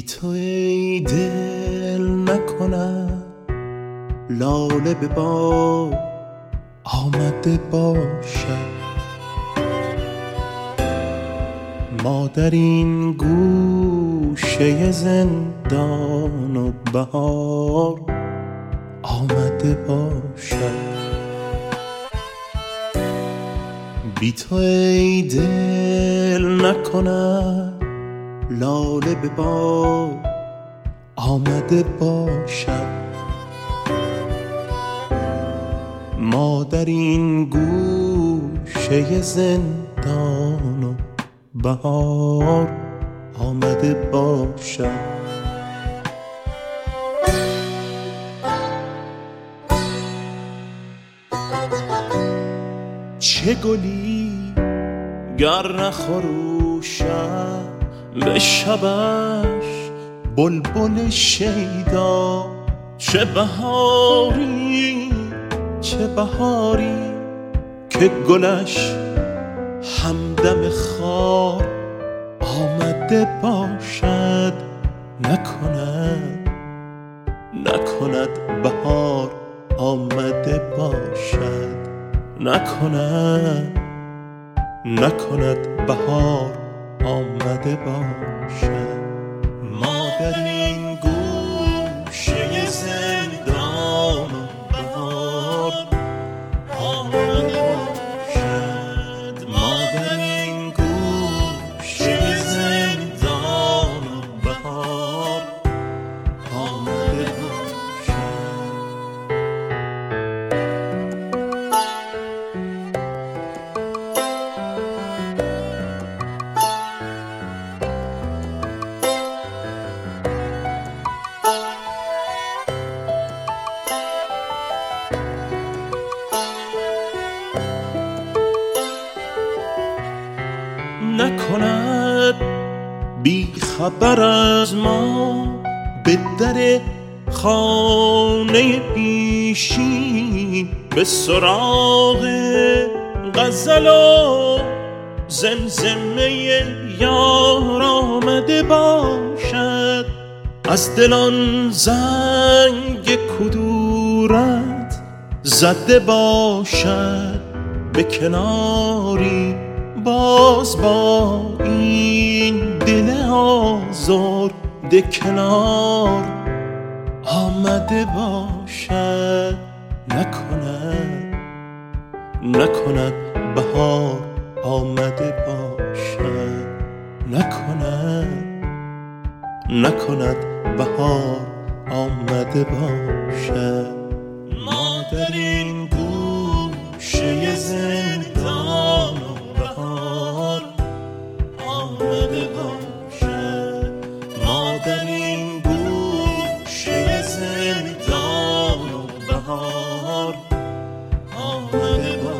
تو ای دل نکنم لاله به باد آمده باشد. ما در این گوشه زندان و بهار آمده باشد. بی تو ای دل نکنم لاله به باد آمده باشد. ما در این گوشه زندان و بهار آمده باشد. چه گلی گر نخروشد به شبش بلبل شیدا. چه بهاری چه بهاری که گلش همدم خار آمده باشد. نکند بهار آمده باشد. نکند بهار آمده باشد. ما در این گوشه زندان و بهار آمده باشد. ما در این گوشه زندان و بهار آمده باشد. نکند بی خبر از ما به در خانه پیشین به سراغ غزل و زمزمه یار آمده باشد. از دلان زنگ کدورت زده باشد. به کناری باز با این دل آزرده کنار آمده باشد. نکند بهار آمده باشد. نکند بهار آمده باشد. ما در این گوشه زندان و بهار آمده باشد. ما در این گوشه زندان و بهار آمده باشد.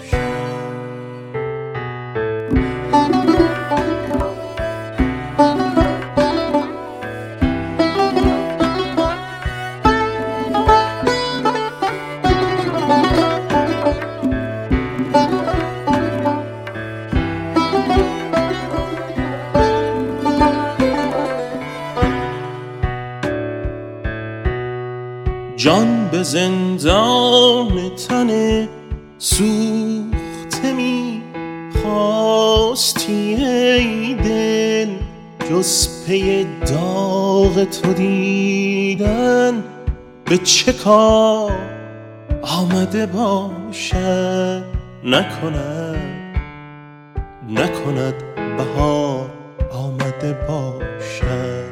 جان به زندان تن سوخته می خواستی ای دل. جز پی داغ تو دیدن به چه کار آمده باشد. نکند بهار آمده باشد.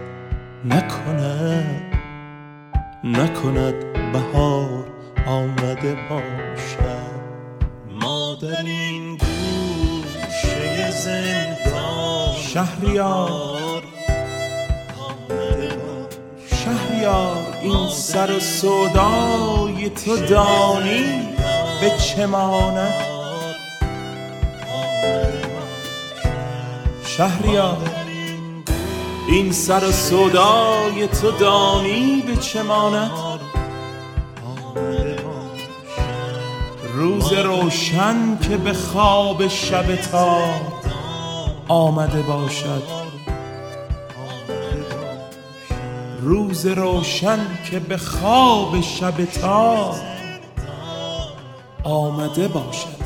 نکند بهار آمده باشد. ما در این گوشه زندان شهریار آمده باشد. شهریار این سر و سودای تو دانی به چه ماند. شهریار این سر و سودای تو دانی به چه ماند. روز روشن که به خواب شب تار آمده باشد. روز روشن که به خواب شب تار آمده باشد.